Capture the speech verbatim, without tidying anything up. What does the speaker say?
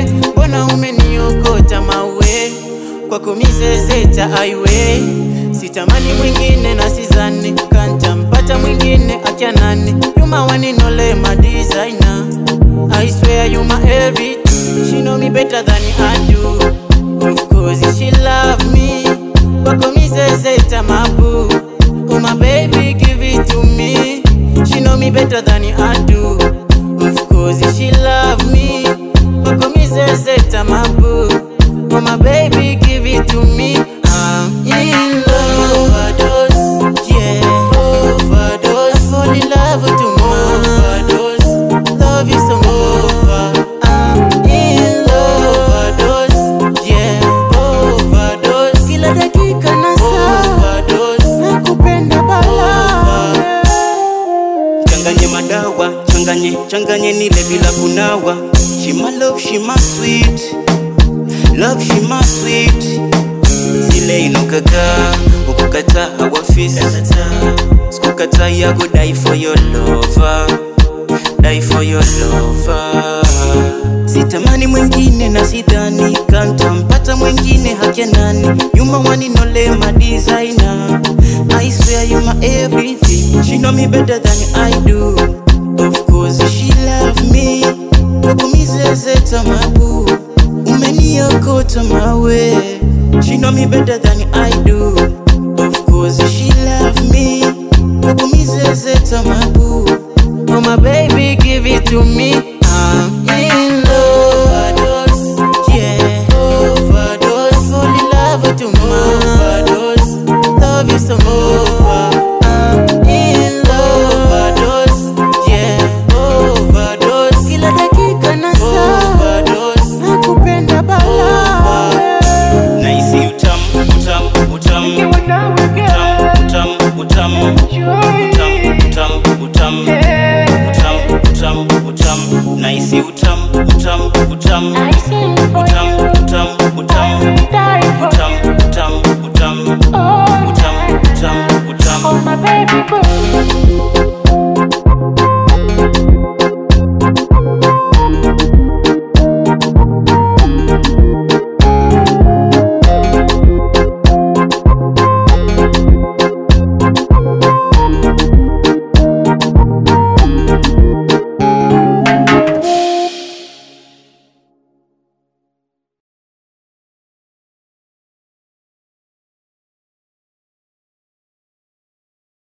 mbona umeniokota mawe, kwako mizezeta aiwe. Sitamani mwingine na sizani, kanta mpata mwingine achanani. You my one and only my designer, I swear you my everything. She know me better than I do, of course she love me. Kwako mizezeta mabu, oh my baby give it to me. She know me better than I do, of course she love me. Kwako mizezeta mabu, oh my baby give it to me. I'm in love, overdose, yeah, overdose. I fall in love with you, overdose. Love you so over. I'm in love, overdose, yeah, overdose. Kila dakika na saa overdose, nakupenda bala. Changanye madawa, changanye, changanye nile bila kunawa. She my love, she my sweet love, she my sweet. Zile inukaka, ukukata hawafisi. Sikukata ya go die for your lover, die for your lover. Sitamani mwingine na sidhani, kanta mpata mwingine hake nani. You my one and only my designer, I swear you my everything. She know me better than I do, of course she love me. Kwako mizezeta mabu, umeniokota mawe. She know me better than I do, of course she love me. Kwako mizezeta mabu, oh my baby give it to me. I'm in love, overdose, yeah, overdose. I fall in love with you, overdose. Love you so over. I'm in love, overdose, yeah, overdose. Kila dakika na saa overdose, nakupenda bala. naisi utam, utam, utam, utam, utam, utam, utam, utam, utam, utam, utam, utam, naisi utam, utam, utam, utam.